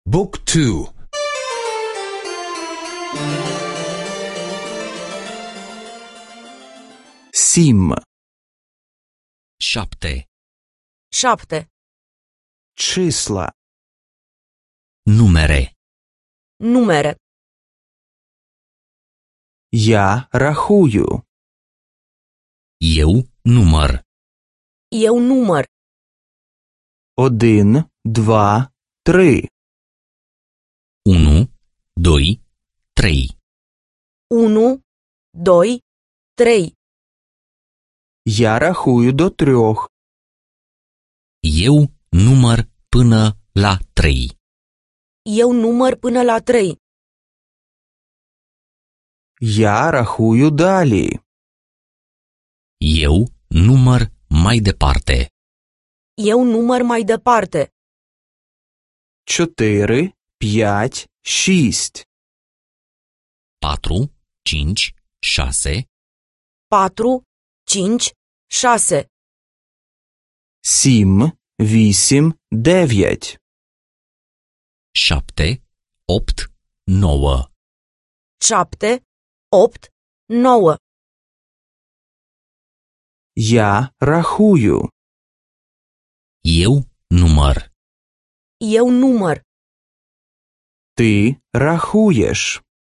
Book 2. Sim. 7. 7. Числа. Numere. Numere. Я рахую. Eu număr. Eu număr. 1, 2, 3. 1, 2, 3. 1, 2, 3. Я рахую до 3. Eu număr până la 3. Eu număr până la 3. Я рахую далі. Eu număr mai departe. Eu număr mai departe. 4, 5, 6. 4, 5, 6. 4, 5, 6. 7, 8, 9. 7, 8, 9. 7, 8, 9. Я рахую. Eu număr. Eu număr. Ти рахуєш.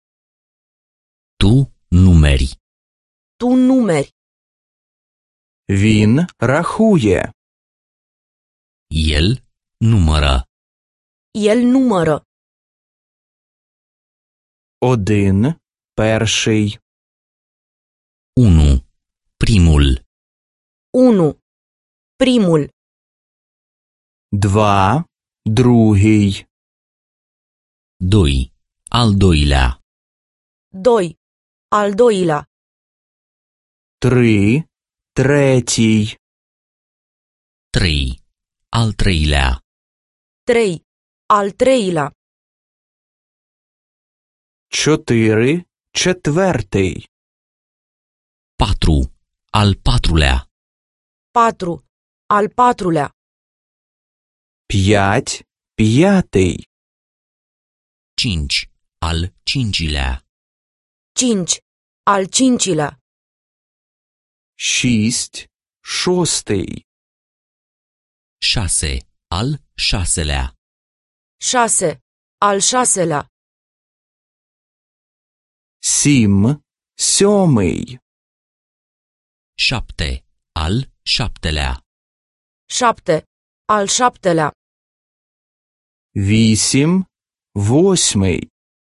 Tu numeri. Tu numeri. Він рахує. El numără. El numără. 1, перший. 1. Primul. 1. Primul. 2, другий. 2. Al doilea. 2. Al doilea. 3, третій. 3. Al treilea. 3. Al treilea. 4, четвертий. 4. Al patrulea. 4. Al patrulea. 5, п'ятий. 5. Al cincilea. 5. Al cincilea. 6, шостий. 6. Al șaselea. 6. Al șaselea. 7, сьомий. 7. Al șaptelea. 7. Al șaptelea. 8, восьмий.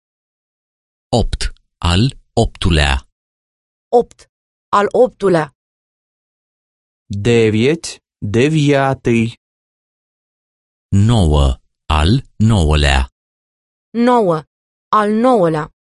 8. Al optulea. 8. Al optulea. 9, дев'ятий. 9. Al nouălea. 9. Al nouălea.